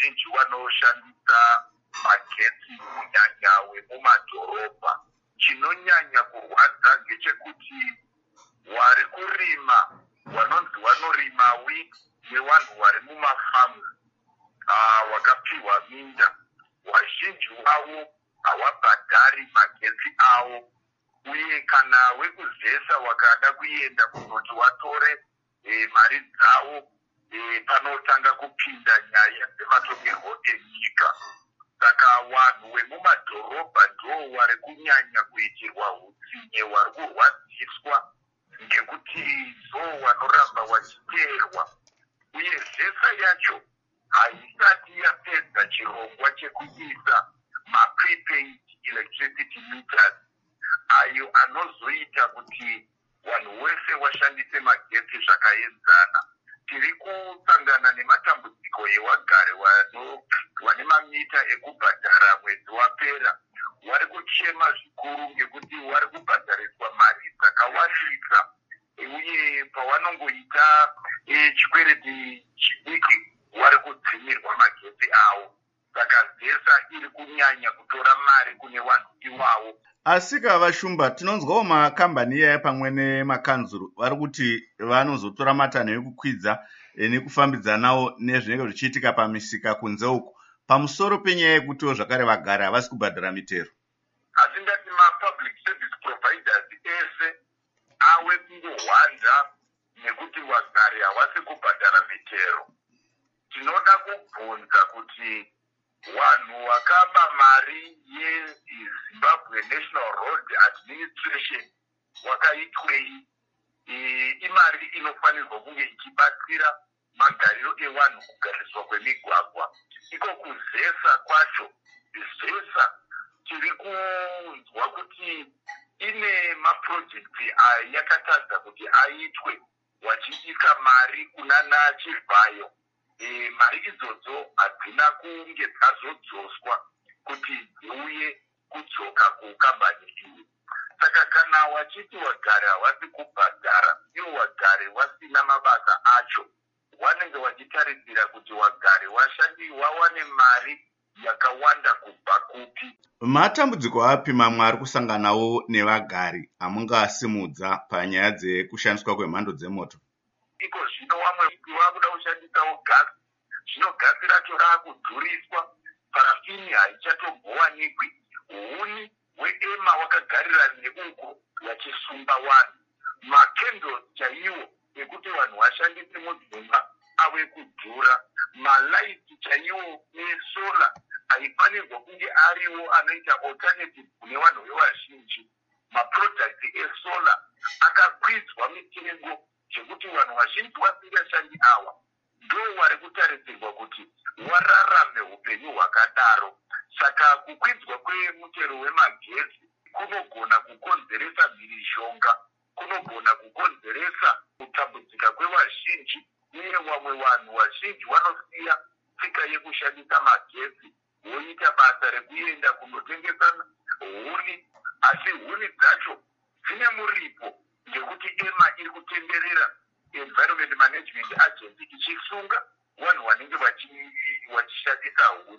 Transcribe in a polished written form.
vazhinji vanoshandisa magetsi kunyanya wemumadhorobha. Chinonyanya kurwadza ngechekuti vari kurima, vanonzi vanorima wheat nevanhu vari mumafamu vakapihwa minda, vazhinji vavo havabhadhari magetsi avo, uye kana vekuzesa vakada kuenda kunoti vatore mari dzavo, panotanga kupinda nyaya dzematongerwo enyika. Saka vanhu vemumadhorobha ndo vari kunyanya kuitirwa hutsinye, vari kurwadziswa ngekuti ndo vanoramba vachiteerwa, uye zesa yacho haisati yapedza chirongwa chekuisa maprepaid electricity meters, ayo anozoita kuti vanhu vese vashandise magetsi zvakaenzana. Tiri kusangana nematambudziko evagari vane mamita ekubhadhara mwedzi wapera. Vari kuchema zvikuru ngekuti vari kubhadhariswa mari dzakawandisa, uye pavanongoita chikwereti chidiki vari kudzimirwa magetsi avo. Saka zesa iri kunyanya kutora mari kune vanhu ivavo. Asika Vashumba, tinonzwawo makambani iyaya pamwe nemakanzuru vari kuti vanozotora matanho ekukwidza nekufambidzanawo nezvinenge zvichiitika pamisika kunze uku, pamusoro penyaya yekutiwo zvakare vagari havasi kubhadhara mitero. Asi ndati mapublic service providers ese ave kungohwanda nekuti vagari havasi kubhadhara mitero. Tinoda kubvunza kuti vanhu vakaba mari yeZimbabwe National Road Administration wakaitwei? Imari inofanirwa kunge ichibatsira magariro evanhu, kugariswa kwemigwagwa. Iko kuzesa kwacho, zesa tiri kunzwa kuti ine maprojekti yakatadza kuti aitwe wachiisa mari kunana Chivhayo. Mari idzodzo hadzina kunge dzazodzoswa kuti dziuye kudzoka kukambani iyi. Saka kana wachiti vagari havasi kubhadhara, ivo vagari vasina mabasa acho, vanenge vachitarisira kuti vagari vashandi vawane mari yakawanda kubva kupi? Matambudziko api mamwe ari kusanganawo nevagari amungasimudza panyaya dzekushandiswa kwemhando dzemoto? Iko zvino vamwe vakuda kushandisawo gasi, zvino gasi racho raakudhuriswa, parafini haichatombowanikwi, huni weema wakagarira neuko vachisumba vanhu, makendles chaiwo ekuti vanhu vashandise mudzimba ave kudhura, malaiti chaiwo esola aifanirwa kunge ariwo anoita alternative kune vanhu vevazhinji. Maprodukti esola akakwidzwa mitengo zvekuti vanhu vazhinji vasingashandi awa ndo vari kutarisirwa kuti vararame upenyu hwakadaro. Saka kukwidzwa kwemutero wemagetsi kunogona kukonzeresa mhirizhonga, kunogona kukonzeresa kutambudzika kwevazhinji, uye vamwe vanhu vazhinji vanosiya tsika yekushandisa magetsi voita basa rekuenda kunotengesa huni, asi huni dzacho dzine muripo ngekuti ema iri kutenderera Environment Management Agency ichisunga vanhu vanenge vachishandisa huni.